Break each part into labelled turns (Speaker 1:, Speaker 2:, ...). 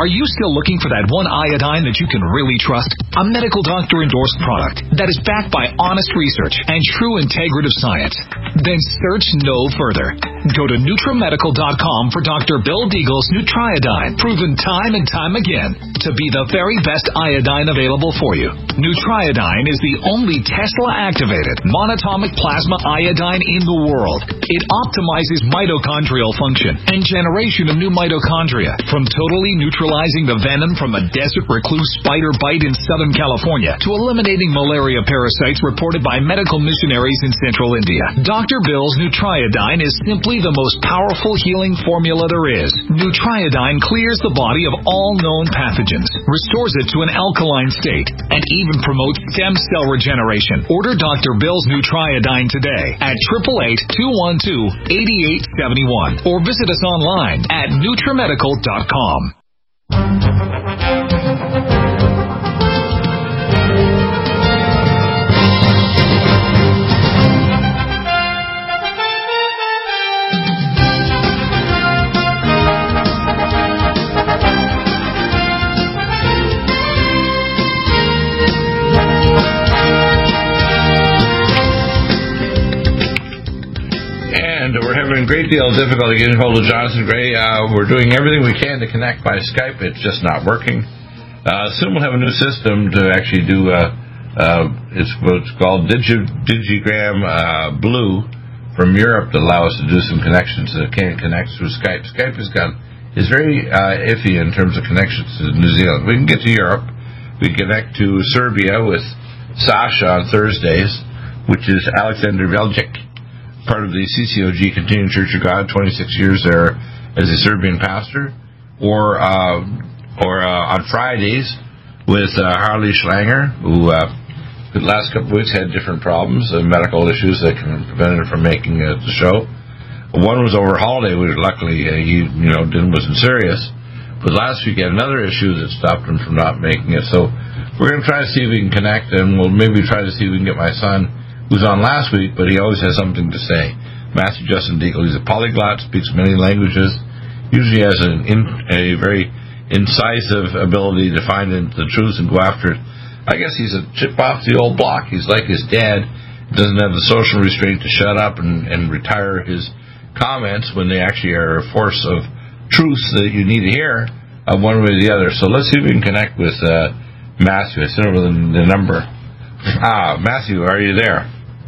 Speaker 1: Are you still looking for that one iodine that you can really trust? A medical doctor-endorsed product that is backed by honest research and true integrative science? Then search no further. Go to NutriMedical.com for Dr. Bill Deagle's Nutriodine, proven time and time again to be the very best iodine available for you. Nutriodine is the only Tesla-activated monatomic plasma iodine in the world. It optimizes mitochondrial function and generation of new mitochondria, from totally neutralizing the venom from a desert recluse spider bite in Southern California to eliminating malaria parasites reported by medical missionaries in Central India. Dr. Bill's Nutriodine is simply the most powerful healing formula there is. Nutriodine clears the body of all known pathogens, restores it to an alkaline state, and even promotes stem cell regeneration. Order Dr. Bill's Nutriodine today at 888-212-8871 or visit us online at NutriMedical.com.
Speaker 2: We're having a great deal of difficulty getting hold of Jonathan Gray. We're doing everything we can to connect by Skype. It's just not working. Soon we'll have a new system to actually do, it's what's called Digigram Blue from Europe that allow us to do some connections that can't connect through Skype. Skype is very iffy in terms of connections to New Zealand. We can get to Europe. We connect to Serbia with Sasha on Thursdays, which is Alexander Veljic, part of the CCOG, Continuing Church of God, 26 years there as a Serbian pastor, or on Fridays with Harley Schlanger, who the last couple of weeks had different problems, medical issues that prevented him from making the show. One was over holiday, which luckily he wasn't serious, but last week he had another issue that stopped him from not making it. So we're going to try to see if we can connect, and we'll maybe try to see if we can get my son, who's on last week, but he always has something to say. Matthew Justin Deagle, he's a polyglot, speaks many languages, usually has a very incisive ability to find the truth and go after it. I guess he's a chip off the old block. He's like his dad, doesn't have the social restraint to shut up and retire his comments when they actually are a force of truth that you need to hear one way or the other. So let's see if we can connect with Matthew. I sent over the number. Matthew, are you there?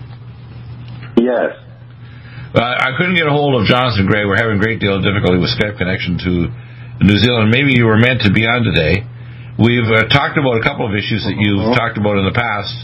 Speaker 3: Yes.
Speaker 2: I couldn't get a hold of Jonathan Gray. We're having a great deal of difficulty with Skype connection to New Zealand. Maybe you were meant to be on today. We've talked about a couple of issues that you've talked about in the past,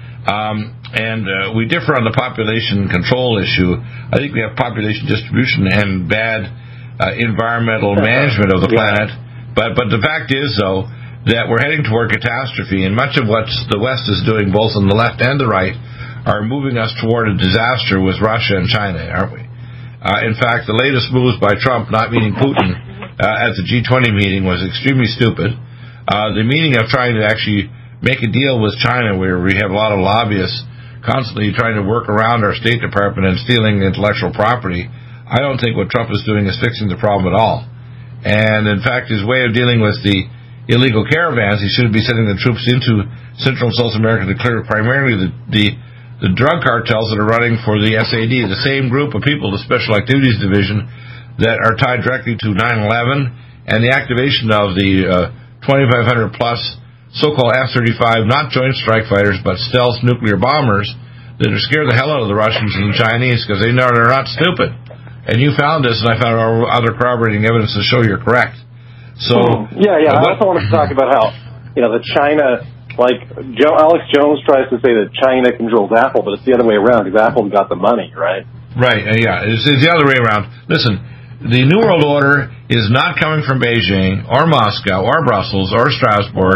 Speaker 2: and we differ on the population control issue. I think we have population distribution and bad environmental management of the planet. But the fact is, though, that we're heading toward catastrophe, and much of what the West is doing, both on the left and the right, are moving us toward a disaster with Russia and China, aren't we? In fact, the latest moves by Trump not meeting Putin at the G20 meeting was extremely stupid. The meaning of trying to actually make a deal with China, where we have a lot of lobbyists constantly trying to work around our State Department and stealing intellectual property, I don't think what Trump is doing is fixing the problem at all. And, in fact, his way of dealing with the illegal caravans, he should be sending the troops into Central and South America to clear primarily the drug cartels that are running for the SAD, the same group of people, the Special Activities Division, that are tied directly to 9/11 and the activation of the 2,500-plus so-called F-35, not joint strike fighters, but stealth nuclear bombers that are scared the hell out of the Russians and the Chinese because they know they're not stupid. And you found this, and I found other corroborating evidence to show you're correct. So
Speaker 3: I also want to talk about how the China, like Alex Jones tries to say that China controls Apple, but it's the other way around because Apple's got the money, right?
Speaker 2: Right. It's the other way around. Listen, the New World Order is not coming from Beijing or Moscow or Brussels or Strasbourg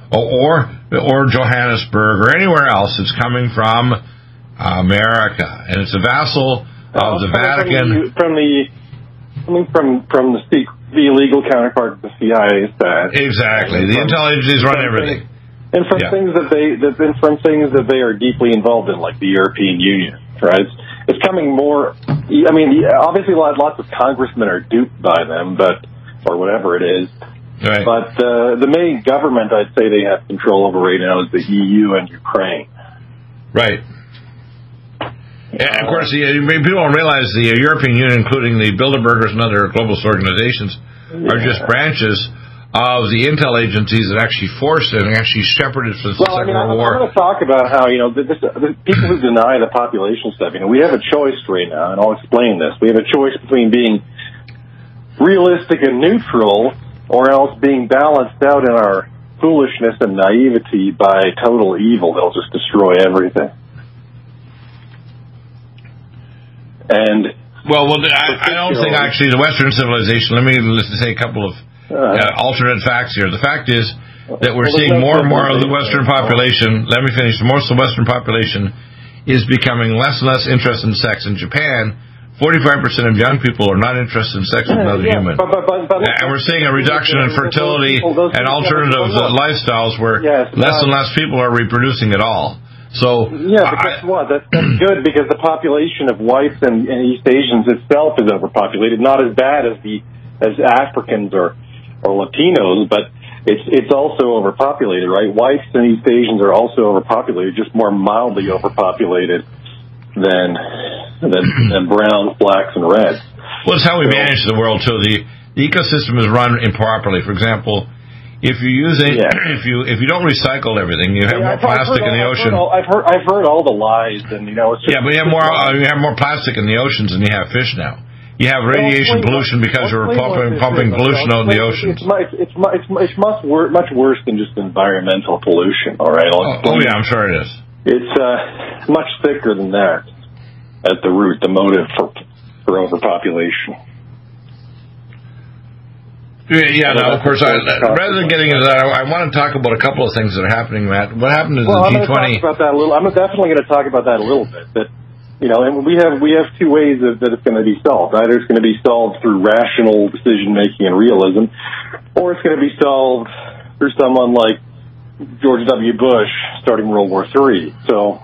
Speaker 2: or Johannesburg or anywhere else. It's coming from America, and it's a vassal of the Vatican.
Speaker 3: From the illegal counterpart of the CIA side.
Speaker 2: Exactly. The intelligence run everything.
Speaker 3: And from things that they are deeply involved in, like the European Union, right? It's coming more. I mean, obviously, lots of congressmen are duped by them, or whatever it is.
Speaker 2: Right.
Speaker 3: But the main government I'd say they have control over right now is the EU and Ukraine.
Speaker 2: Right. And of course, people don't realize the European Union, including the Bilderbergers and other globalist organizations, are just branches of the intel agencies that actually forced it and actually shepherded for the Second World War.
Speaker 3: I'm going to talk about how, the people who deny the population stuff, we have a choice right now, and I'll explain this. We have a choice between being realistic and neutral, or else being balanced out in our foolishness and naivety by total evil that'll just destroy everything. And
Speaker 2: I don't think actually the Western civilization. Let me say a couple of alternate facts here. The fact is that we're seeing more and more of the Western population. Let me finish. Most of the Western population is becoming less and less interested in sex. In Japan, 45% of young people are not interested in sex with another human. And we're seeing a reduction in fertility and alternative lifestyles where less and less people are reproducing at all. So
Speaker 3: but guess what? That's good, because the population of whites and East Asians itself is overpopulated. Not as bad as Africans or Latinos, but it's also overpopulated, right? Whites and East Asians are also overpopulated, just more mildly overpopulated than browns, blacks, and reds.
Speaker 2: Well, it's how we manage the world too. The ecosystem is run improperly. For example, if you use if you don't recycle everything, you have more plastic in the ocean.
Speaker 3: I've heard all the lies, and it's just,
Speaker 2: but you have more plastic in the oceans than you have fish now. You have radiation pollution because you're pumping pollution out in the oceans.
Speaker 3: It's much worse than just environmental pollution. All right.
Speaker 2: I'm sure it is.
Speaker 3: It's much thicker than that at the root. The motive for overpopulation.
Speaker 2: Of course, rather than getting into that, I want to talk about a couple of things that are happening, Matt. What happened to the G20?
Speaker 3: I'm definitely going to talk about that a little bit. That, and we have two ways that it's going to be solved. Either it's going to be solved through rational decision-making and realism, or it's going to be solved through someone like George W. Bush starting World War III. So,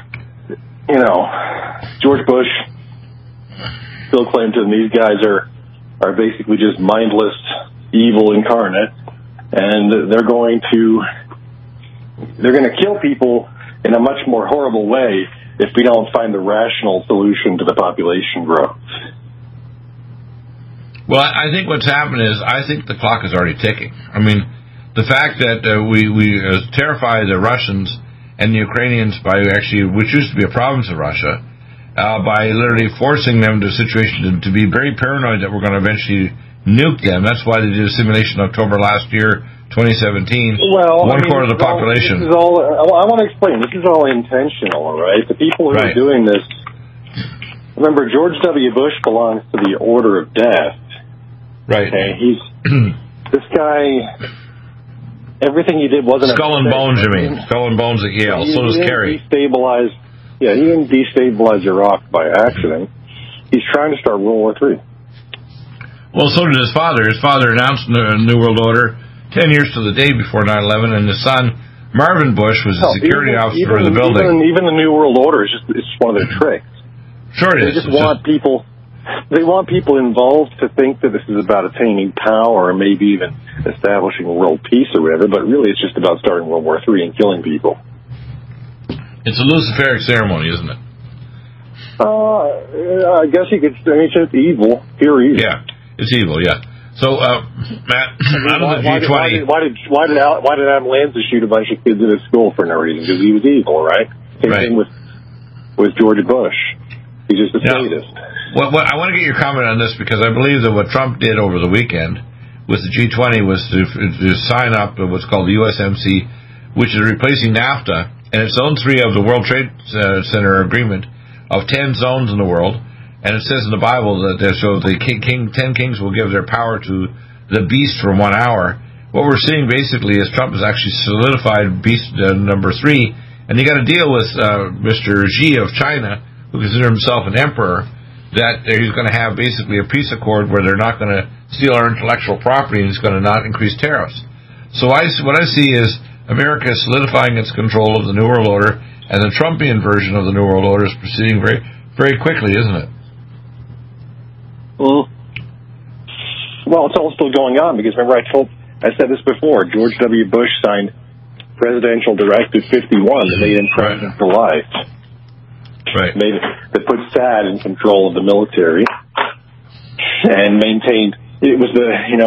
Speaker 3: George Bush, Bill Clinton, these guys are basically just mindless evil incarnate, and they're going to kill people in a much more horrible way if we don't find the rational solution to the population growth.
Speaker 2: Well, I think what's happened is I think the clock is already ticking. I mean, the fact that we terrify the Russians and the Ukrainians by which used to be a province of Russia, by literally forcing them to a situation to be very paranoid that we're going to eventually nuke them. That's why they did a simulation in October last year, 2017. One quarter of the population.
Speaker 3: This is all, I want to explain. This is all intentional, all right? The people who are doing this. Remember, George W. Bush belongs to the Order of Death.
Speaker 2: Right.
Speaker 3: Okay, this guy. Everything he did wasn't
Speaker 2: Skull and Bones. You mean Skull and Bones at Yale? So does Kerry.
Speaker 3: He didn't destabilize Iraq by accident. He's trying to start World War III.
Speaker 2: Well, so did his father. His father announced the New World Order 10 years to the day before 9/11, and his son, Marvin Bush, was the security officer of the building.
Speaker 3: Even the New World Order is just one of their tricks.
Speaker 2: Sure it is.
Speaker 3: They just want people... They want people involved to think that this is about attaining power or maybe even establishing world peace or whatever, but really it's just about starting World War III and killing people.
Speaker 2: It's a Luciferic ceremony, isn't it?
Speaker 3: I guess you could... it's evil. Pure evil.
Speaker 2: Yeah, it's evil, yeah. So, Matt, out of the G20...
Speaker 3: Why did Adam Lanza shoot a bunch of kids in his school for no reason? Because he was evil, right? Same thing with George Bush. He's just a sadist.
Speaker 2: Well, I want to get your comment on this because I believe that what Trump did over the weekend with the G20 was to sign up what's called the USMC, which is replacing NAFTA, and it's Zone 3 of the World Trade Center Agreement of 10 zones in the world. And it says in the Bible that the 10 kings will give their power to the beast for 1 hour. What we're seeing basically is Trump has actually solidified beast number 3, and you got to deal with Mr. Xi of China, who considers himself an emperor, that he's going to have basically a peace accord where they're not going to steal our intellectual property and he's going to not increase tariffs. So what I see is America solidifying its control of the New World Order, and the Trumpian version of the New World Order is proceeding very, very quickly, isn't it?
Speaker 3: Well, it's all still going on because remember I I said this before, George W. Bush signed Presidential Directive 51 that made him president for life.
Speaker 2: Right.
Speaker 3: That put SAD in control of the military and maintained, it was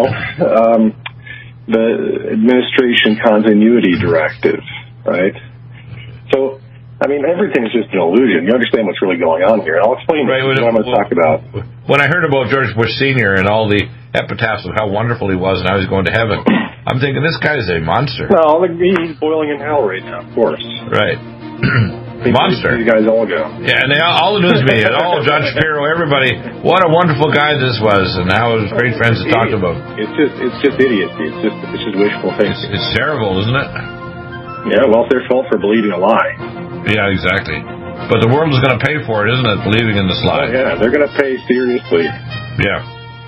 Speaker 3: the Administration Continuity Directive, right? So, I mean, everything's just an illusion. You understand what's really going on here. And I'll explain what I'm going to talk about.
Speaker 2: When I heard about George Bush Sr. and all the epitaphs of how wonderful he was and how he was going to heaven, I'm thinking, this guy is a monster.
Speaker 3: No, he's boiling in hell right now, of course.
Speaker 2: Right. Monster.
Speaker 3: You guys all go.
Speaker 2: Yeah, and all the news media, all John Shapiro, everybody, what a wonderful guy this was, and how his great friends had talked about.
Speaker 3: It's just idiocy. It's just wishful thinking.
Speaker 2: It's terrible, isn't it?
Speaker 3: Yeah, well, it's their fault for believing a lie.
Speaker 2: Yeah, exactly. But the world is going to pay for it, isn't it? Believing in this lie.
Speaker 3: Oh, yeah, they're going to pay seriously.
Speaker 2: Yeah.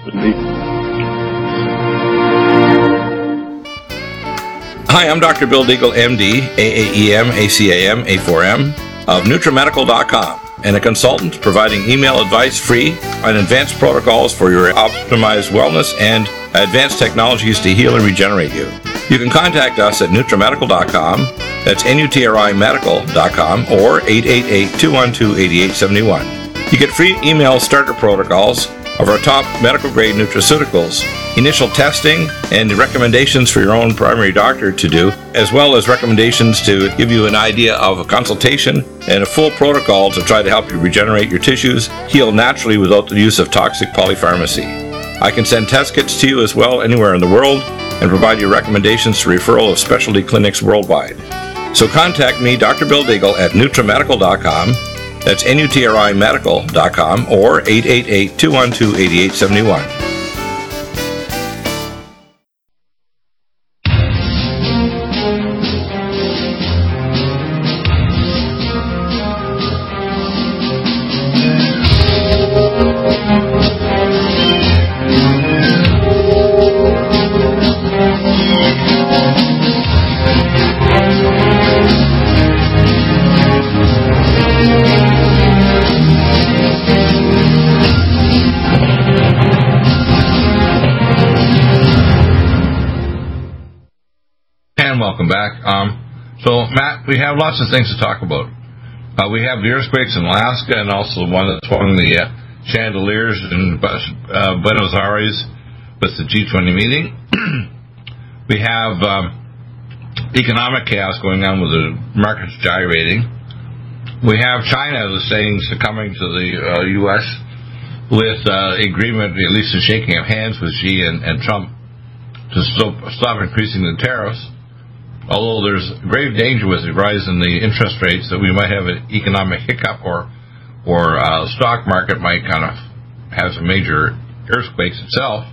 Speaker 4: Hi, I'm Dr. Bill Deagle, MD, AAEM, ACAM, A4M, of NutriMedical.com, and a consultant providing email advice free on advanced protocols for your optimized wellness and advanced technologies to heal and regenerate you. You can contact us at NutriMedical.com, that's NutriMedical.com, or 888-212-8871. You get free email starter protocols of our top medical-grade nutraceuticals, initial testing, and recommendations for your own primary doctor to do, as well as recommendations to give you an idea of a consultation and a full protocol to try to help you regenerate your tissues, heal naturally without the use of toxic polypharmacy. I can send test kits to you as well anywhere in the world and provide you recommendations to referral of specialty clinics worldwide. So contact me, Dr. Bill Deagle, at NutriMedical.com. That's NutriMedical.com, or 888-212-8871.
Speaker 2: Welcome back. So, Matt, we have lots of things to talk about. We have the earthquakes in Alaska and also the one that swung the chandeliers in Buenos Aires with the G20 meeting. We have economic chaos going on with the markets gyrating. We have China succumbing to the U.S. with agreement, at least a shaking of hands with Xi and Trump to stop increasing the tariffs. Although there's grave danger with the rise in the interest rates that we might have an economic hiccup or stock market might kind of have some major earthquakes itself.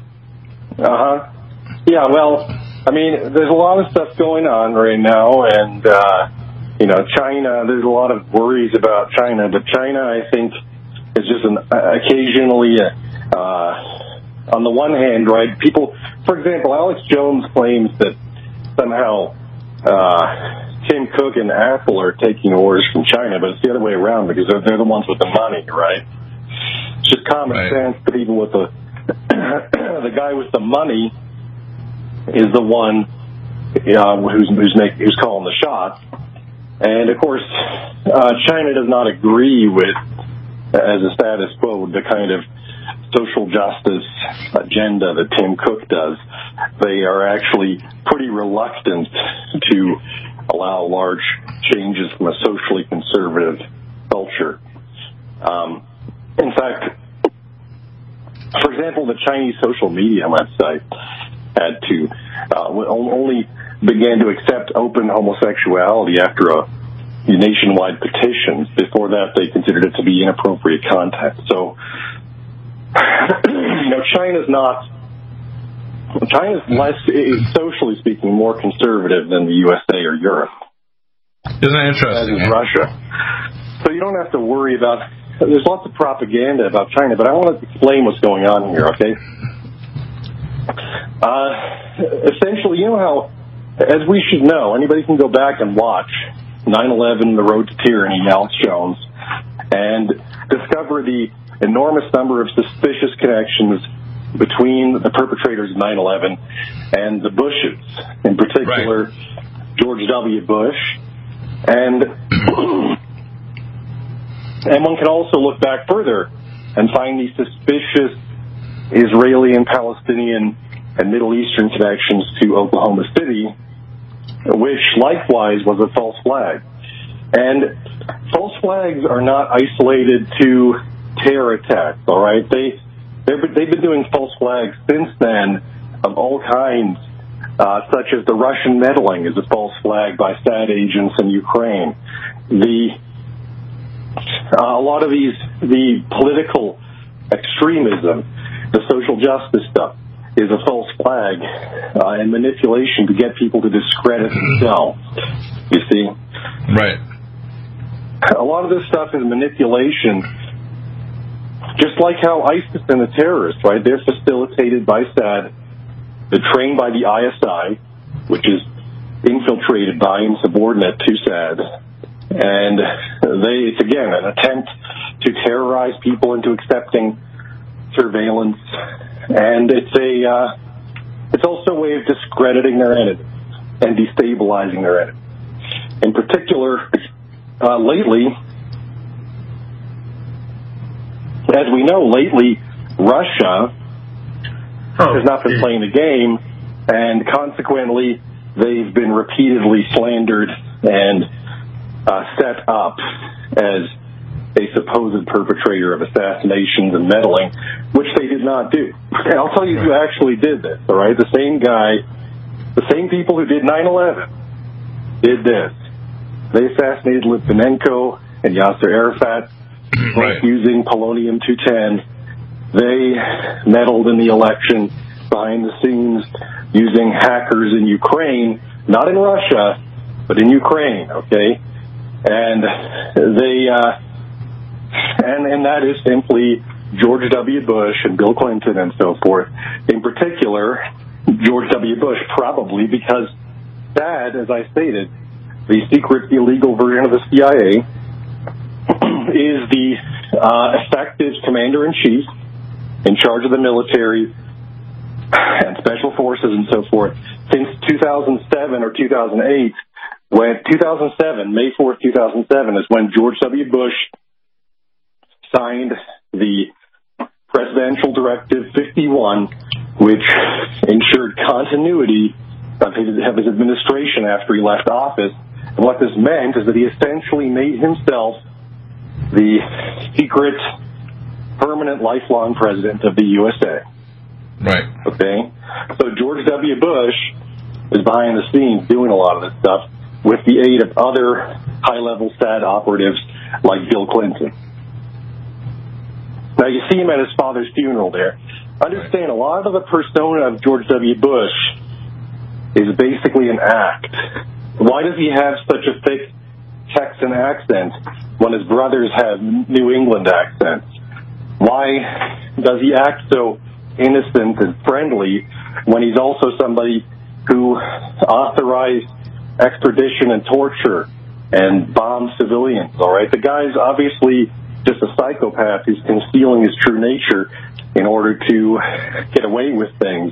Speaker 3: Yeah, well, I mean, there's a lot of stuff going on right now, and China. There's a lot of worries about China, but China, I think, is just occasionally. On the one hand, right? People, for example, Alex Jones claims that somehow Tim Cook and Apple are taking orders from China, but it's the other way around because they're the ones with the money, right? It's just common sense that even with the guy with the money is the one who's calling the shots. And of course, China does not agree with, as a status quo, the kind of social justice agenda that Tim Cook does. They are actually pretty reluctant to allow large changes from a socially conservative culture. In fact, for example, the Chinese social media website had to only began to accept open homosexuality after a nationwide petition. Before that, they considered it to be inappropriate content. So, China's less, socially speaking, more conservative than the USA or Europe.
Speaker 2: Isn't that interesting?
Speaker 3: As is Russia. So you don't have to worry about. There's lots of propaganda about China, but I want to explain what's going on here. Okay. Essentially, you know how, as we should know, anybody can go back and watch 9/11, The Road to Tyranny, Alex Jones, and discover the enormous number of suspicious connections between the perpetrators of 9/11 and the Bushes, in particular George W. Bush. And one can also look back further and find these suspicious Israeli and Palestinian and Middle Eastern connections to Oklahoma City, which likewise was a false flag. And false flags are not isolated to terror attacks, all right? They've been doing false flags since then of all kinds, such as the Russian meddling is a false flag by SAD agents in Ukraine. A lot of the political extremism, the social justice stuff, is a false flag and manipulation to get people to discredit themselves, you see?
Speaker 2: Right.
Speaker 3: A lot of this stuff is manipulation, just like how ISIS and the terrorists, right? They're facilitated by SAD, they're trained by the ISI, which is infiltrated by and subordinate to SAD, and it's again an attempt to terrorize people into accepting surveillance, and it's also a way of discrediting their enemies and destabilizing their enemies. In particular, lately, as we know, Russia has not been playing the game, and consequently, they've been repeatedly slandered and set up as a supposed perpetrator of assassinations and meddling, which they did not do. And I'll tell you who actually did this, all right? The same people who did 9/11 did this. They assassinated Litvinenko and Yasser Arafat using polonium-210. They meddled in the election behind the scenes using hackers in Ukraine, not in Russia, but in Ukraine, okay? And and that is simply George W. Bush and Bill Clinton and so forth. In particular, George W. Bush, probably because SAD, as I stated, the secret illegal version of the CIA, is the effective commander-in-chief in charge of the military and special forces and so forth since 2007 or 2008. When 2007, May 4th, 2007, is when George W. Bush signed the Presidential Directive 51, which ensured continuity of his administration after he left office. And what this meant is that he essentially made himself the secret, permanent, lifelong president of the USA.
Speaker 2: Right.
Speaker 3: Okay? So George W. Bush is behind the scenes doing a lot of this stuff with the aid of other high-level SAD operatives like Bill Clinton. Now, you see him at his father's funeral there. Understand, a lot of the persona of George W. Bush is basically an act. Why does he have such a thick Texan accent when his brothers have New England accents? Why does he act so innocent and friendly when he's also somebody who authorized extradition and torture and bombed civilians, all right? The guy's obviously just a psychopath who's concealing his true nature in order to get away with things.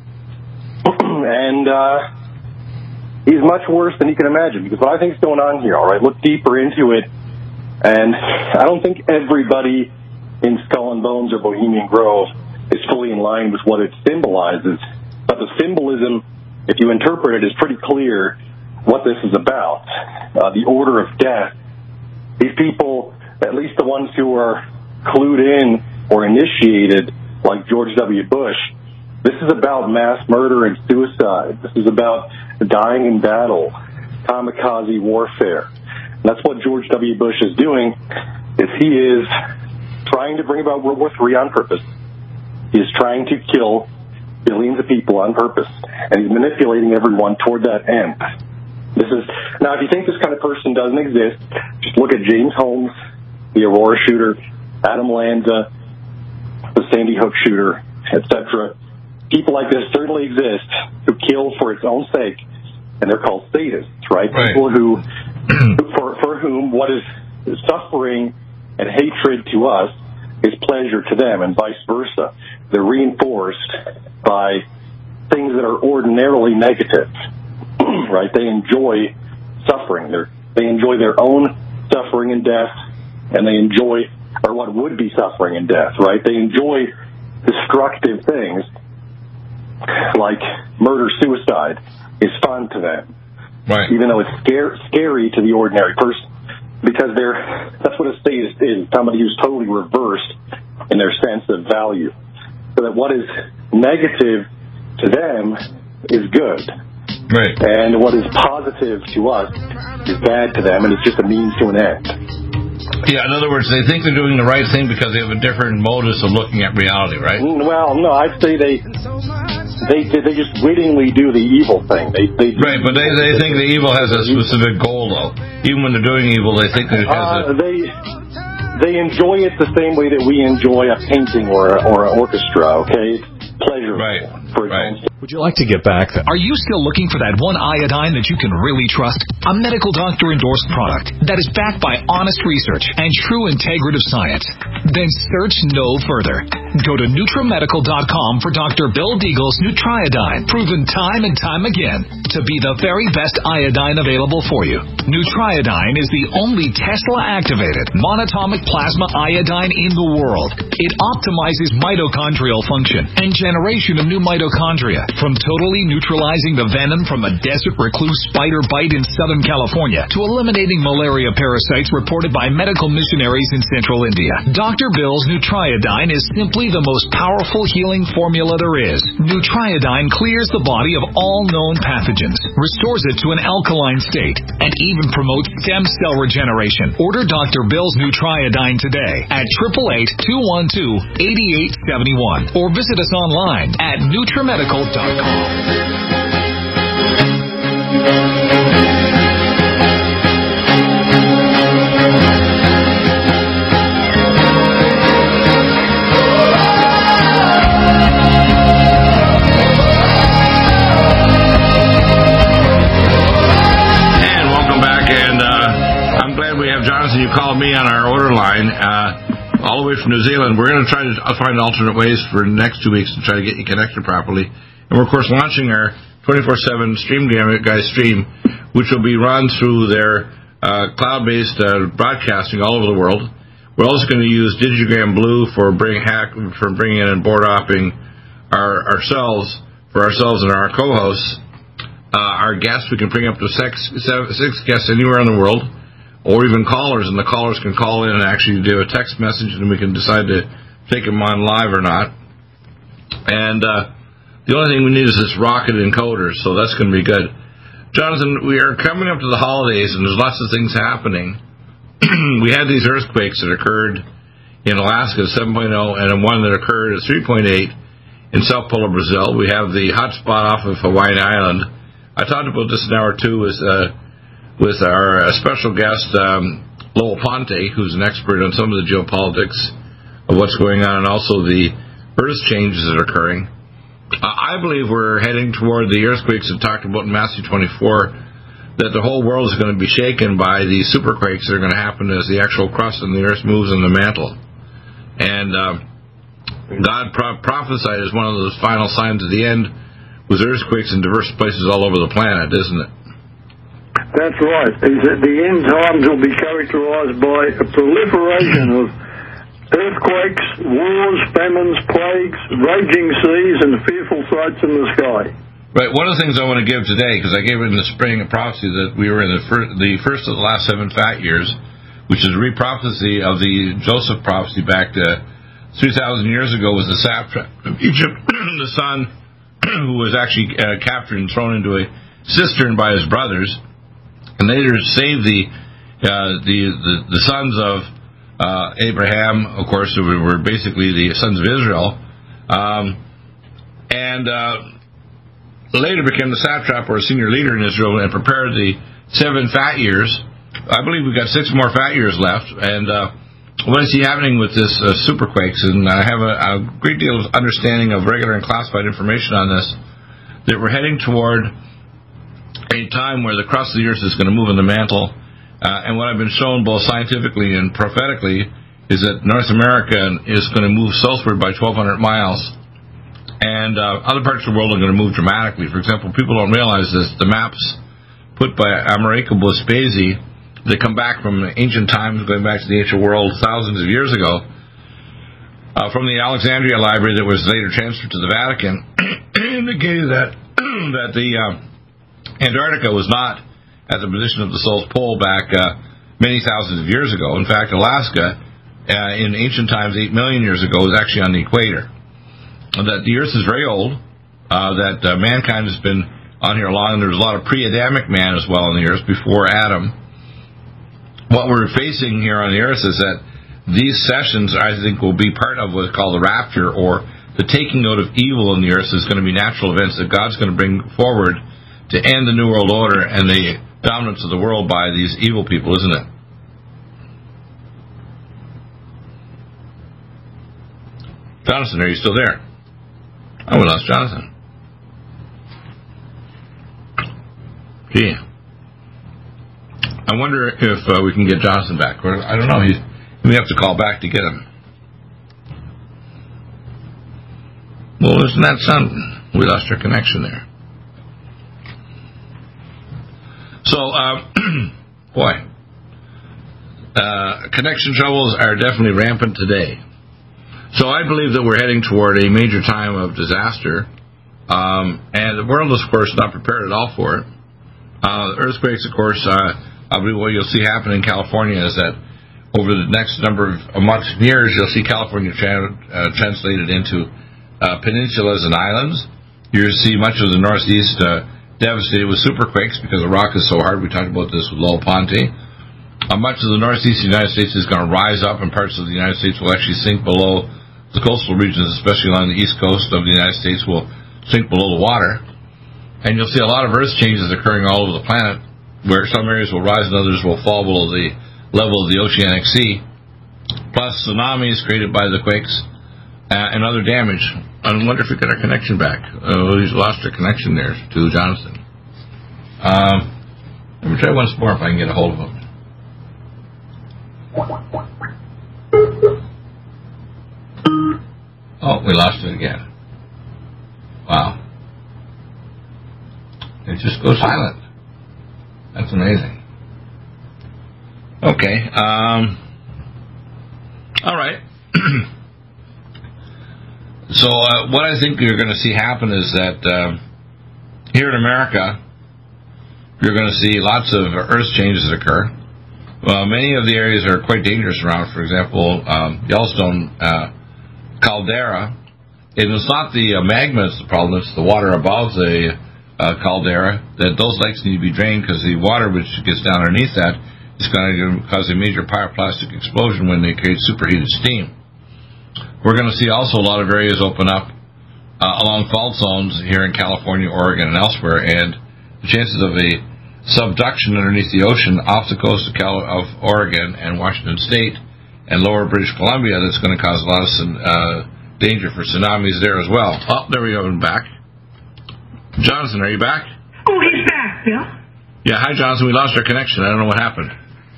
Speaker 3: And he's much worse than you can imagine, because what I think is going on here, all right, look deeper into it, and I don't think everybody in Skull and Bones or Bohemian Grove is fully in line with what it symbolizes, but the symbolism, if you interpret it, is pretty clear what this is about. The order of death. These people, at least the ones who are clued in or initiated, like George W. Bush, this is about mass murder and suicide. This is about dying in battle, kamikaze warfare. And that's what George W. Bush is doing, is he is trying to bring about World War III on purpose. He is trying to kill billions of people on purpose, and he's manipulating everyone toward that end. Now, if you think this kind of person doesn't exist, just look at James Holmes, the Aurora shooter, Adam Lanza, the Sandy Hook shooter, etc. People like this certainly exist who kill for its own sake, and they're called sadists, right? People who, for whom what is suffering and hatred to us is pleasure to them, and vice versa. They're reinforced by things that are ordinarily negative, right? They enjoy suffering. They enjoy their own suffering and death, and they enjoy, or what would be suffering and death, right? They enjoy destructive things like murder, suicide is fun to them,
Speaker 2: right?
Speaker 3: Even though it's scary to the ordinary person, because that's what a state is, somebody who's totally reversed in their sense of value. So that what is negative to them is good.
Speaker 2: Right.
Speaker 3: And what is positive to us is bad to them, and it's just a means to an end.
Speaker 2: Yeah, in other words, they think they're doing the right thing because they have a different modus of looking at reality, right?
Speaker 3: Well, no, I'd say they just wittingly do the evil thing.
Speaker 2: Right, but they think the evil has a specific goal, though. Even when they're doing evil, they think that it has
Speaker 3: They enjoy it the same way that we enjoy a painting or an orchestra, okay? It's pleasurable.
Speaker 2: Right,
Speaker 3: for its own sake.
Speaker 1: Would you like to get back? Are you still looking for that one iodine that you can really trust? A medical doctor endorsed product that is backed by honest research and true integrative science? Then search no further. Go to NutriMedical.com for Dr. Bill Deagle's Nutriodine, proven time and time again to be the very best iodine available for you. Nutriodine is the only Tesla-activated monatomic plasma iodine in the world. It optimizes mitochondrial function and generation of new mitochondria, from totally neutralizing the venom from a desert recluse spider bite in Southern California to eliminating malaria parasites reported by medical missionaries in Central India. Dr. Bill's Nutriodine is simply the most powerful healing formula there is. Nutriodine clears the body of all known pathogens, restores it to an alkaline state, and even promotes stem cell regeneration. Order Dr. Bill's Nutriodine today at 888-212-8871 or visit us online at NutriMedical.com.
Speaker 2: And welcome back, and I'm glad we have Jonathan. You called me on our order line all the way from New Zealand. We're going to try to find alternate ways for the next 2 weeks to try to get you connected properly. And we're, of course, launching our 24/7 Stream Guys stream, which will be run through their cloud-based broadcasting all over the world. We're also going to use Digigram Blue for bringing in and board hopping ourselves and our co-hosts. Our guests, we can bring up to six guests anywhere in the world, or even callers, and the callers can call in and actually do a text message, and we can decide to take them on live or not. And the only thing we need is this rocket encoder, so that's going to be good. Jonathan, we are coming up to the holidays, and there's lots of things happening. We had these earthquakes that occurred in Alaska, 7.0, and one that occurred at 3.8 in Sao Paulo, Brazil. We have the hot spot off of Hawaiian Island. I talked about this an hour or two with our special guest, Lowell Ponte, who's an expert on some of the geopolitics of what's going on, and also the earth changes that are occurring. I believe we're heading toward the earthquakes that talked about in Matthew 24, that the whole world is going to be shaken by these superquakes that are going to happen as the actual crust of the earth moves in the mantle. And God prophesied as one of those final signs of the end with earthquakes in diverse places all over the planet, isn't it?
Speaker 5: That's right. The end times will be characterized by a proliferation of earthquakes, wars, famines, plagues, raging seas, and fearful sights in the sky.
Speaker 2: Right. One of the things I want to give today, because I gave it in the spring a prophecy that we were in the first of the last 7 fat years, which is a re-prophecy of the Joseph prophecy back to 3,000 years ago, was the satrap of Egypt, the son who was actually captured and thrown into a cistern by his brothers, and later saved the sons of Abraham, of course, who were basically the sons of Israel, and later became the satrap or senior leader in Israel and prepared the 7 fat years. I believe we've got 6 more fat years left, and what I see happening with this superquakes, and I have a great deal of understanding of regular and classified information on this, that we're heading toward a time where the crust of the earth is going to move in the mantle. And what I've been shown both scientifically and prophetically is that North America is going to move southward by 1,200 miles, and other parts of the world are going to move dramatically. For example, people don't realize this. The maps put by Amerigo Vespucci, they come back from ancient times, going back to the ancient world thousands of years ago, from the Alexandria Library that was later transferred to the Vatican, indicated that the Antarctica was not at the position of the South Pole back many thousands of years ago. In fact, Alaska, in ancient times, 8 million years ago, was actually on the equator. That the Earth is very old, that mankind has been on here long, and there's a lot of pre-Adamic man as well on the Earth before Adam. What we're facing here on the Earth is that these sessions, I think, will be part of what's called the rapture, or the taking out of evil in the Earth is going to be natural events that God's going to bring forward to end the New World Order and the dominance of the world by these evil people, isn't it? Jonathan, are you still there? Oh, we lost Jonathan. Gee. I wonder if we can get Jonathan back. I don't know. We have to call back to get him. Well, isn't that something? We lost our connection there. So, connection troubles are definitely rampant today. So I believe that we're heading toward a major time of disaster, and the world is, of course, not prepared at all for it. Earthquakes, of course, I believe what you'll see happen in California is that over the next number of months and years, you'll see California translated into peninsulas and islands. You'll see much of the Northeast devastated with superquakes because the rock is so hard. We talked about this with Lowell Ponte. Much of the Northeast United States is going to rise up, and parts of the United States will actually sink below the coastal regions, especially along the east coast of the United States, will sink below the water. And you'll see a lot of earth changes occurring all over the planet, where some areas will rise and others will fall below the level of the oceanic sea, plus tsunamis created by the quakes and other damage. I wonder if we get our connection back. We've lost our connection there to Jonathan. Let me try once more if I can get a hold of him. Oh, we lost it again. Wow. It just goes silent. That's amazing. Okay. All right. So what I think you're going to see happen is that here in America, you're going to see lots of earth changes occur. Many of the areas are quite dangerous around. For example, Yellowstone caldera. It is not the magma that's the problem, it's the water above the caldera. That those lakes need to be drained because the water which gets down underneath that is going to cause a major pyroclastic explosion when they create superheated steam. We're going to see also a lot of areas open up along fault zones here in California, Oregon, and elsewhere, and the chances of a subduction underneath the ocean off the coast of Oregon and Washington State and lower British Columbia, that's going to cause a lot of danger for tsunamis there as well. Oh, there we go, I'm back. Jonathan, are you back?
Speaker 5: Oh, he's back, Bill.
Speaker 2: Yeah, hi, Jonathan. We lost our connection. I don't know what happened.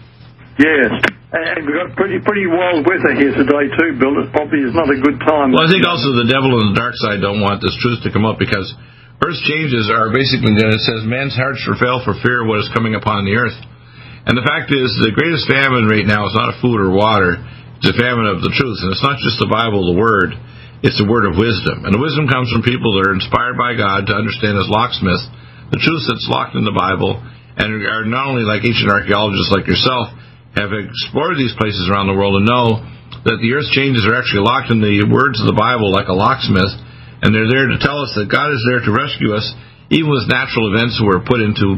Speaker 5: Yes. And we've got pretty wild weather here today too, Bill. It probably is not a good time.
Speaker 2: Well, I think also the devil and the dark side don't want this truth to come up because earth changes are basically, it says, men's hearts shall fail for fear of what is coming upon the earth. And the fact is, the greatest famine right now is not food or water. It's a famine of the truth. And it's not just the Bible, the Word. It's the word of wisdom. And the wisdom comes from people that are inspired by God to understand as locksmiths the truth that's locked in the Bible, and are not only like ancient archaeologists like yourself, have explored these places around the world and know that the earth changes are actually locked in the words of the Bible like a locksmith, and they're there to tell us that God is there to rescue us, even with natural events that were put into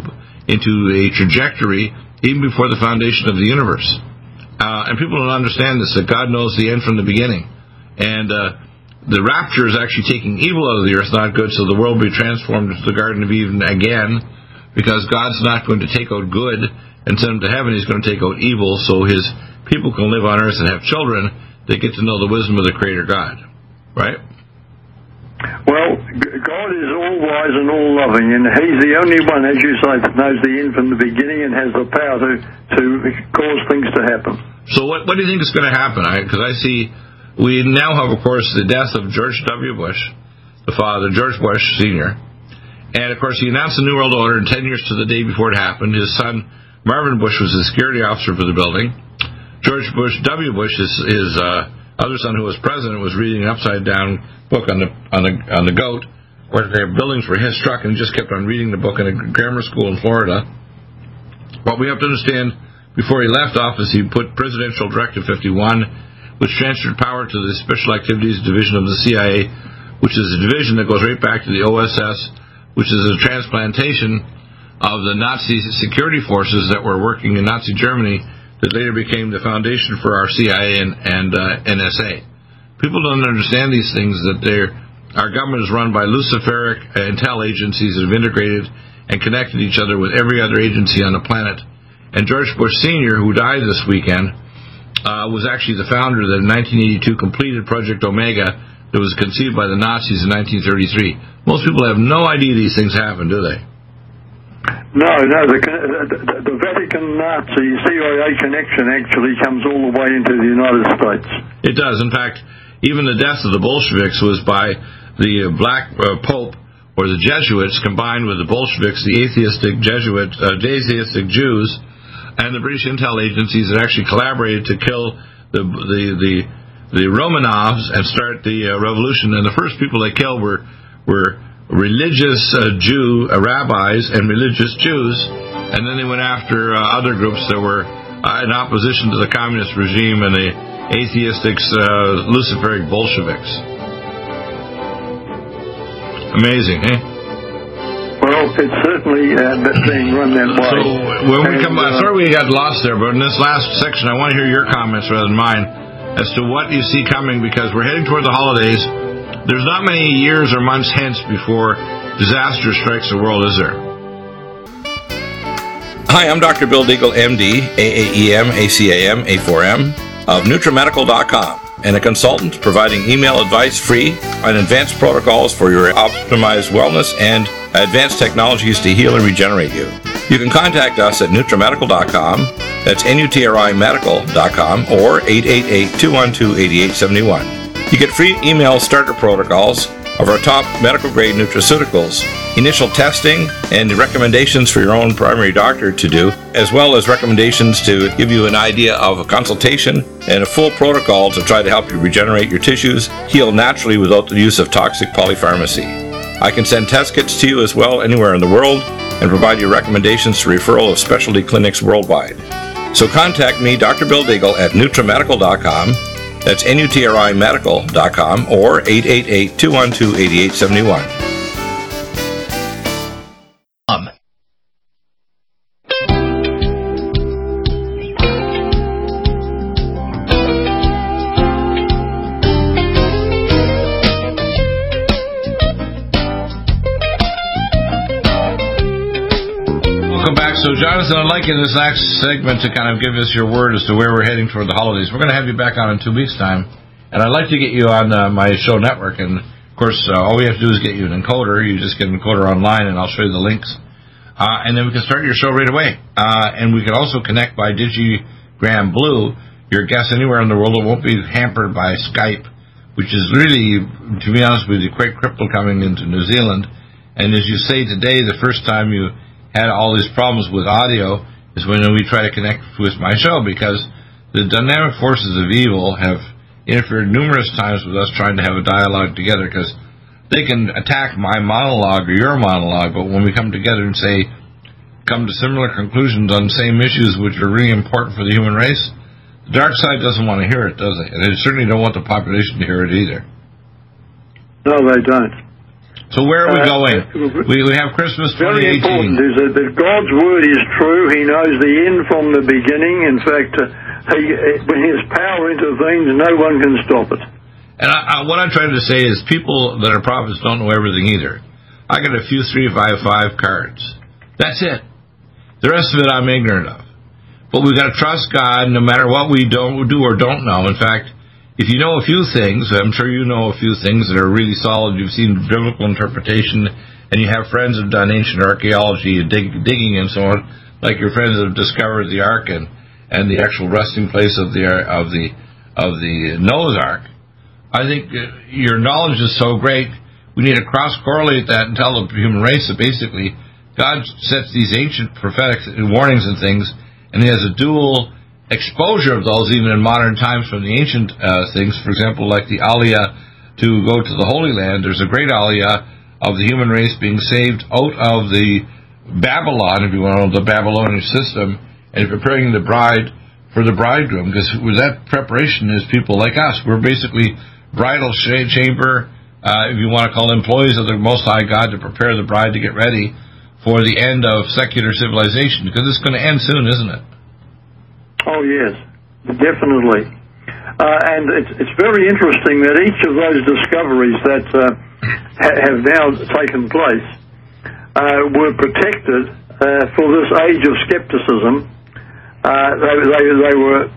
Speaker 2: a trajectory even before the foundation of the universe. And people don't understand this, that God knows the end from the beginning. And the rapture is actually taking evil out of the earth, not good, so the world will be transformed into the Garden of Eden again, because God's not going to take out good and send them to heaven. He's going to take out evil so his people can live on earth and have children that get to know the wisdom of the Creator God. Right?
Speaker 5: Well, God is all wise and all loving, and He's the only one, as you say, that knows the end from the beginning and has the power to cause things to happen.
Speaker 2: So what do you think is going to happen? Because I see we now have, of course, the death of George W. Bush, the father, George Bush Sr., and, of course, he announced the New World Order 10 years to the day before it happened. His son, Marvin Bush, was the security officer for the building. George Bush W. Bush, his other son, who was president, was reading an upside-down book on the goat, where their buildings were struck, and he just kept on reading the book in a grammar school in Florida. What we have to understand, before he left office, he put Presidential Directive 51, which transferred power to the Special Activities Division of the CIA, which is a division that goes right back to the OSS, which is a transplantation of the Nazi security forces that were working in Nazi Germany that later became the foundation for our CIA and NSA. People don't understand these things, that our government is run by Luciferic intel agencies that have integrated and connected each other with every other agency on the planet. And George Bush Sr., who died this weekend, was actually the founder that in 1982 completed Project Omega that was conceived by the Nazis in 1933. Most people have no idea these things happen, do they?
Speaker 5: No, the Vatican Nazi CIA connection actually comes all the way into the United States. It
Speaker 2: does. In fact, even the death of the Bolsheviks was by the Black Pope or the Jesuits combined with the Bolsheviks, the atheistic Jews, and the British intel agencies that actually collaborated to kill the Romanovs and start the revolution. And the first people they killed were religious rabbis and religious Jews, and then they went after other groups that were in opposition to the communist regime and the atheistic Luciferic Bolsheviks. Amazing, eh?
Speaker 5: Well, it's certainly being run that way.
Speaker 2: So when we come back, sorry we got lost there, but in this last section I want to hear your comments rather than mine as to what you see coming, because we're heading toward the holidays. There's not many years or months hence before disaster strikes the world, is there?
Speaker 4: Hi, I'm Dr. Bill Deagle, MD, AAEM, ACAM, A4M, of NutriMedical.com, and a consultant providing email advice free on advanced protocols for your optimized wellness and advanced technologies to heal and regenerate you. You can contact us at NutriMedical.com, that's NutriMedical.com, or 888-212-8871. You get free email starter protocols of our top medical-grade nutraceuticals, initial testing, and recommendations for your own primary doctor to do, as well as recommendations to give you an idea of a consultation and a full protocol to try to help you regenerate your tissues, heal naturally without the use of toxic polypharmacy. I can send test kits to you as well anywhere in the world and provide you recommendations to referral of specialty clinics worldwide. So contact me, Dr. Bill Deagle, at NutriMedical.com. That's NutriMedical.com, or 888-212-8871.
Speaker 2: So, Jonathan, I'd like in this next segment to kind of give us your word as to where we're heading toward the holidays. We're going to have you back on in 2 weeks' time, and I'd like to get you on my show network. And, of course, all we have to do is get you an encoder. You just get an encoder online, and I'll show you the links. And then we can start your show right away. And we can also connect by Digigram Blue. Your guests anywhere in the world won't be hampered by Skype, which is really, to be honest with you, quite critical coming into New Zealand. And as you say today, the first time you had all these problems with audio is when we try to connect with my show, because the dynamic forces of evil have interfered numerous times with us trying to have a dialogue together, because they can attack my monologue or your monologue, but when we come together and come to similar conclusions on the same issues which are really important for the human race, the dark side doesn't want to hear it, does it? And they certainly don't want the population to hear it either.
Speaker 5: No, they don't.
Speaker 2: So where are we going? We have Christmas 2018.
Speaker 5: Very important is that God's word is true. He knows the end from the beginning. In fact, when His power intervenes, no one can stop it.
Speaker 2: And what I'm trying to say is people that are prophets don't know everything either. I got a few 355 cards. That's it. The rest of it I'm ignorant of. But we've got to trust God no matter what we don't do or don't know. In fact, if you know a few things, I'm sure you know a few things that are really solid, you've seen biblical interpretation, and you have friends who have done ancient archaeology and digging and so on, like your friends that have discovered the Ark and the actual resting place of the Noah's Ark. I think your knowledge is so great, we need to cross-correlate that and tell the human race that basically God sets these ancient prophetic warnings and things, and He has a dual exposure of those even in modern times from the ancient things. For example, like the Aliyah to go to the Holy Land, there's a great Aliyah of the human race being saved out of the Babylon, if you want, the Babylonian system, and preparing the bride for the bridegroom, because with that preparation is people like us. We're basically bridal chamber, if you want to call employees of the Most High God to prepare the bride to get ready for the end of secular civilization, because it's going to end soon, isn't it?
Speaker 5: Oh, yes, definitely. And it's very interesting that each of those discoveries that have now taken place were protected for this age of skepticism. They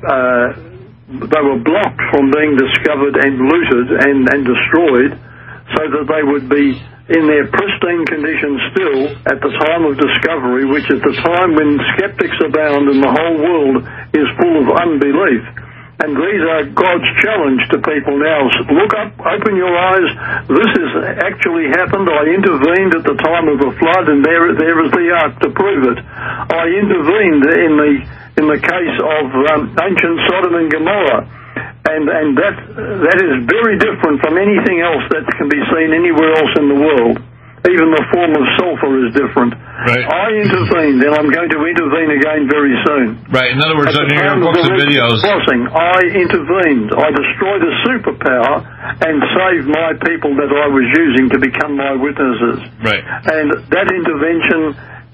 Speaker 5: were blocked from being discovered and looted and destroyed, so that they would be in their pristine condition still at the time of discovery, which at the time when skeptics abound and the whole world is full of unbelief. And these are God's challenge to people now. Look up, open your eyes. This has actually happened. I intervened at the time of the flood, and there is the ark to prove it. I intervened in the case of ancient Sodom and Gomorrah. And that is very different from anything else that can be seen anywhere else in the world. Even the form of sulfur is different.
Speaker 2: Right.
Speaker 5: I intervened, and I'm going to intervene again very soon.
Speaker 2: Right. In other words, on your books and videos,
Speaker 5: crossing, I intervened. I destroyed a superpower and saved my people that I was using to become my witnesses.
Speaker 2: Right.
Speaker 5: And that intervention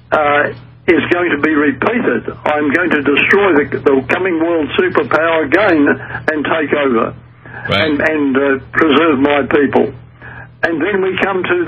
Speaker 5: is going to be repeated. I'm going to destroy the coming world superpower again and take over,
Speaker 2: right,
Speaker 5: and preserve my people. And then we come to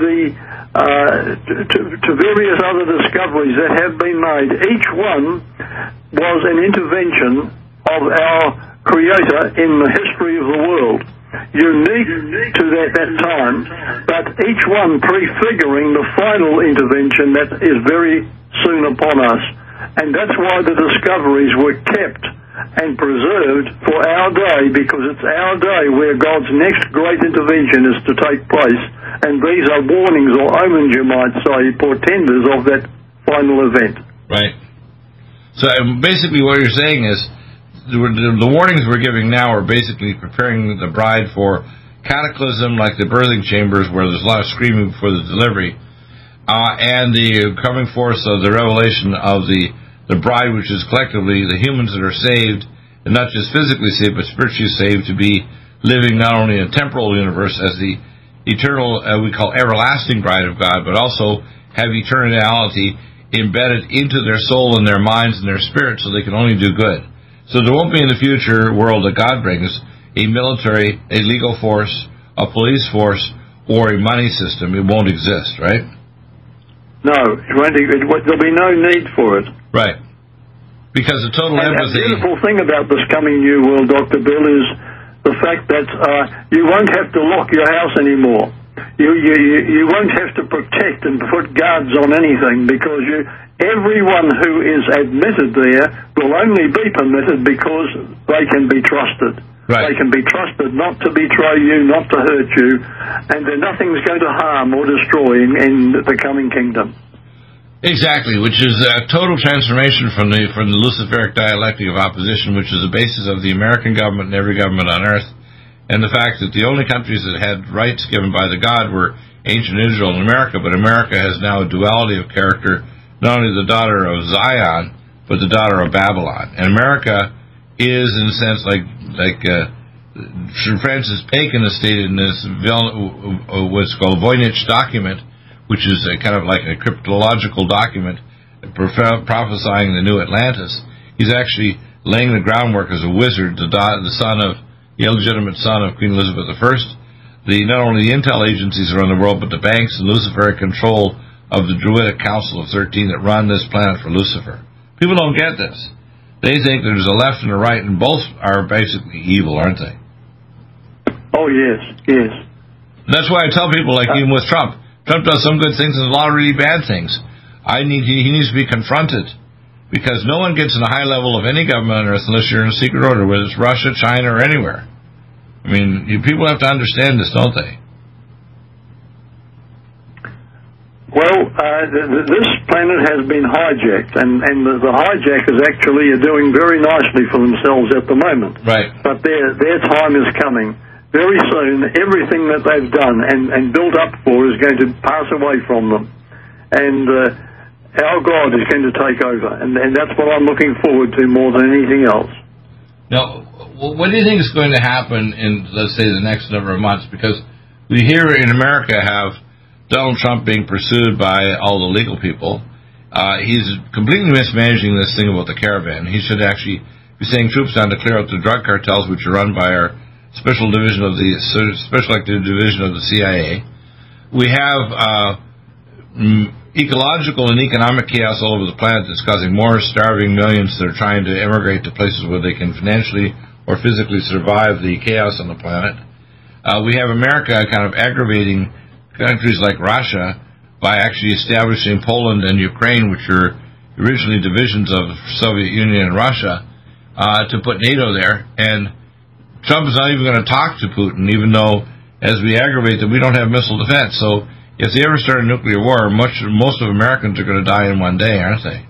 Speaker 5: to various other discoveries that have been made. Each one was an intervention of our Creator in the history of the world, unique to that time, but each one prefiguring the final intervention that is very soon upon us. And that's why the discoveries were kept and preserved for our day, because it's our day where God's next great intervention is to take place. And these are warnings or omens, you might say, portenders of that final event.
Speaker 2: Right. So basically what you're saying is the warnings we're giving now are basically preparing the bride for cataclysm, like the birthing chambers where there's a lot of screaming before the delivery, and the coming forth of the revelation of the bride, which is collectively the humans that are saved, and not just physically saved, but spiritually saved, to be living not only in a temporal universe as the eternal, we call everlasting bride of God, but also have eternality embedded into their soul and their minds and their spirit, so they can only do good. So there won't be in the future world that God brings a military, a legal force, a police force, or a money system. It won't exist, right?
Speaker 5: No, there'll be no need for it.
Speaker 2: Right. Because the total empathy...
Speaker 5: The beautiful thing about this coming new world, Dr. Bill, is the fact that you won't have to lock your house anymore. You won't have to protect and put guards on anything, because everyone who is admitted there will only be permitted because they can be trusted.
Speaker 2: Right.
Speaker 5: They can be trusted not to betray you, not to hurt you, and nothing's going to harm or destroy in the coming kingdom.
Speaker 2: Exactly, which is a total transformation from the Luciferic dialectic of opposition, which is the basis of the American government and every government on earth, and the fact that the only countries that had rights given by the God were ancient Israel and America, but America has now a duality of character, not only the daughter of Zion, but the daughter of Babylon. And America is, in a sense, like Sir Francis Bacon has stated in this what's called Voynich document, which is a kind of like a cryptological document prophesying the new Atlantis. He's actually laying the groundwork as a wizard, the illegitimate son of Queen Elizabeth I. Not only the intel agencies around the world, but the banks and Luciferic control of the Druidic Council of 13 that run this planet for Lucifer. People don't get this. They think there's a left and a right, and both are basically evil, aren't they?
Speaker 5: Oh, yes, yes.
Speaker 2: That's why I tell people, like even with Trump. Trump does some good things and a lot of really bad things. He needs to be confronted, because no one gets in a high level of any government on earth unless you're in a secret order, whether it's Russia, China, or anywhere. I mean, people have to understand this, don't they?
Speaker 5: Well, this planet has been hijacked, and the hijackers actually are doing very nicely for themselves at the moment.
Speaker 2: Right.
Speaker 5: But their time is coming. Very soon, everything that they've done and built up for is going to pass away from them. And our God is going to take over. And that's what I'm looking forward to more than anything else.
Speaker 2: Now, what do you think is going to happen in, let's say, the next number of months? Because we here in America have Donald Trump being pursued by all the legal people. He's completely mismanaging this thing about the caravan. He should actually be sending troops down to clear out the drug cartels, which are run by our special active division of the CIA. We have ecological and economic chaos all over the planet that's causing more starving millions that are trying to emigrate to places where they can financially or physically survive the chaos on the planet. We have America kind of aggravating countries like Russia by actually establishing Poland and Ukraine, which are originally divisions of the Soviet Union and Russia, to put NATO there. And Trump is not even going to talk to Putin, even though, as we aggravate them, we don't have missile defense. So if they ever start a nuclear war, most of Americans are going to die in one day, aren't they?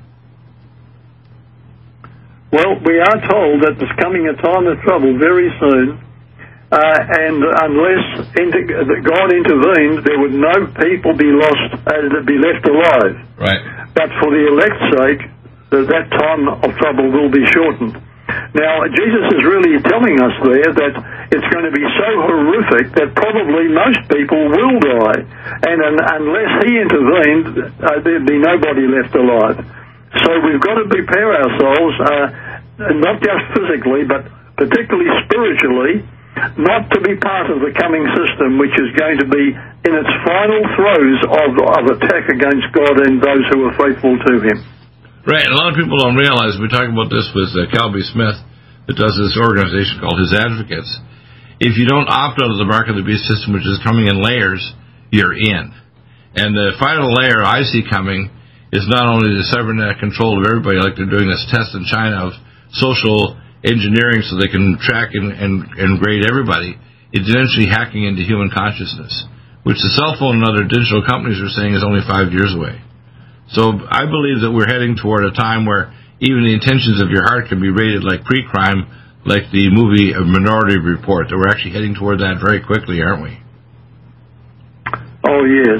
Speaker 5: Well, we are told that there's coming a time of trouble very soon, and unless God intervened, there would no people be left alive.
Speaker 2: Right.
Speaker 5: But for the elect's sake, that time of trouble will be shortened. Now, Jesus is really telling us there that it's going to be so horrific that probably most people will die. And unless he intervened, there'd be nobody left alive. So we've got to prepare ourselves, not just physically, but particularly spiritually, not to be part of the coming system, which is going to be in its final throes of attack against God and those who are faithful to him.
Speaker 2: Right, and a lot of people don't realize, we're talking about this with Calby Smith, that does this organization called His Advocates. If you don't opt out of the mark of the beast system, which is coming in layers, you're in. And the final layer I see coming is not only the cybernetic control of everybody, like they're doing this test in China of social engineering so they can track and grade everybody, it's eventually hacking into human consciousness, which the cell phone and other digital companies are saying is only 5 years away. So I believe that we're heading toward a time where even the intentions of your heart can be rated like pre-crime, like the movie Minority Report. That we're actually heading toward that very quickly, aren't we?
Speaker 5: Oh, yes.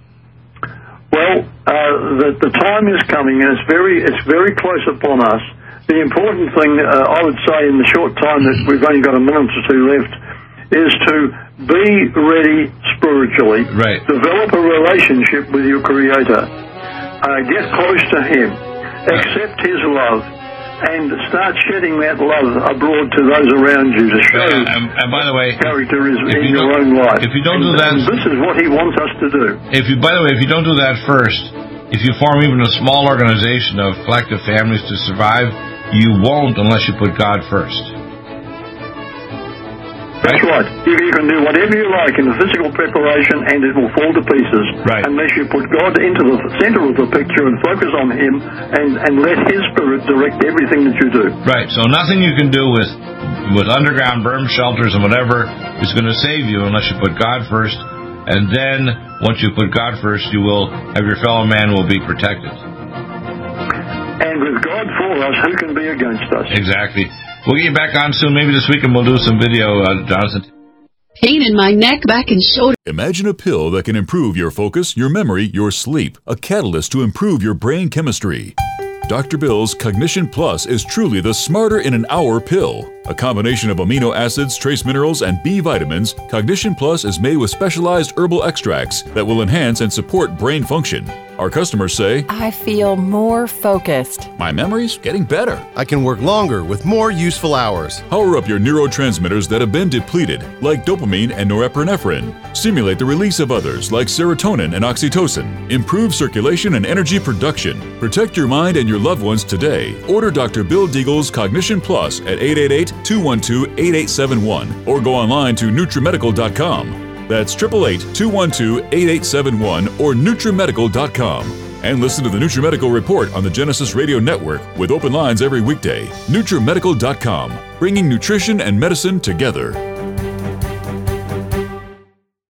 Speaker 5: Well, the time is coming, and it's very close upon us. The important thing, I would say, in the short time that we've only got a minute or two left, is to be ready spiritually.
Speaker 2: Right. Develop
Speaker 5: a relationship with your Creator. Get close to him. Accept his love. And start shedding that love abroad to those around you to show
Speaker 2: and by the way,
Speaker 5: character is in your own life.
Speaker 2: If you don't do that,
Speaker 5: this is what he wants us to do.
Speaker 2: By the way, if you don't do that first, if you form even a small organization of collective families to survive, you won't unless you put God first.
Speaker 5: That's right. You can do whatever you like in the physical preparation and it will fall to pieces.
Speaker 2: Right.
Speaker 5: Unless you put God into the center of the picture and focus on him and let his spirit direct everything that you do.
Speaker 2: Right. So nothing you can do with underground berm shelters and whatever is going to save you unless you put God first. And then once you put God first, you will have your fellow man will be protected.
Speaker 5: And with God for us, who can be against us?
Speaker 2: Exactly. We'll get you back on soon. Maybe this weekend we'll do some video, Jonathan.
Speaker 6: Pain in my neck, back, and shoulder.
Speaker 7: Imagine a pill that can improve your focus, your memory, your sleep. A catalyst to improve your brain chemistry. Dr. Bill's Cognition Plus is truly the smarter in an hour pill. A combination of amino acids, trace minerals, and B vitamins, Cognition Plus is made with specialized herbal extracts that will enhance and support brain function. Our customers say,
Speaker 8: I feel more focused.
Speaker 7: My memory's getting better.
Speaker 9: I can work longer with more useful hours.
Speaker 7: Power up your neurotransmitters that have been depleted, like dopamine and norepinephrine. Stimulate the release of others, like serotonin and oxytocin. Improve circulation and energy production. Protect your mind and your loved ones today. Order Dr. Bill Deagle's Cognition Plus at 888-212-8871 or go online to NutriMedical.com. That's 888-212-8871 or NutriMedical.com. And listen to the NutriMedical Report on the Genesis Radio Network with open lines every weekday. NutriMedical.com, bringing nutrition and medicine together.